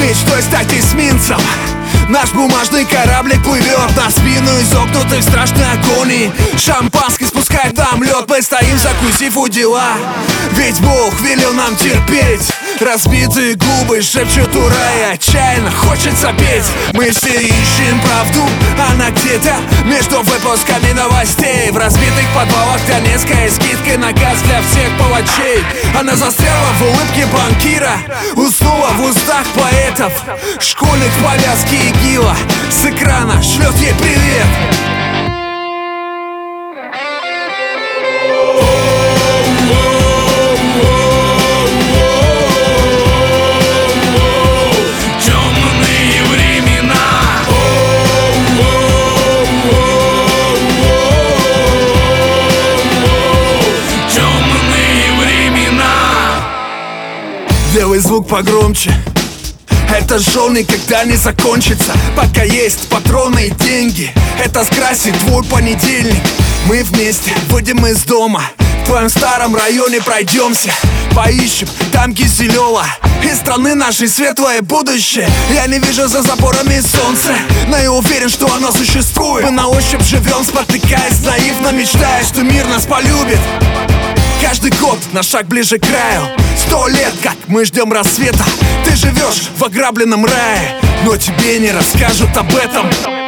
мечтой стать эсминцем. Наш бумажный кораблик плывет на спину изогнутых страшной агонии. Шампанский спускает нам лед, мы стоим, закусив у дела. Ведь Бог велел нам терпеть. Разбитые губы шепчут ура, и отчаянно хочется петь. Мы все ищем правду, она где-то между выпусками новостей. В разбитых подвалах донецкая скидка на газ для всех палачей. Она застряла в улыбке банкира, уснула в устах поэтов. Школьник в повязке ИГИЛа с экрана шлет ей привет. Делай звук погромче. Это шоу никогда не закончится, пока есть патроны и деньги. Это скрасит твой понедельник. Мы вместе выйдем из дома, в твоем старом районе пройдемся, поищем там Киселева. Из страны нашей светлое будущее. Я не вижу за заборами солнца, но я уверен, что оно существует. Мы на ощупь живем, спотыкаясь, наивно мечтая, что мир нас полюбит. Каждый год на шаг ближе к краю. 100 лет, как мы ждем рассвета. Ты живешь в ограбленном рае, но тебе не расскажут об этом.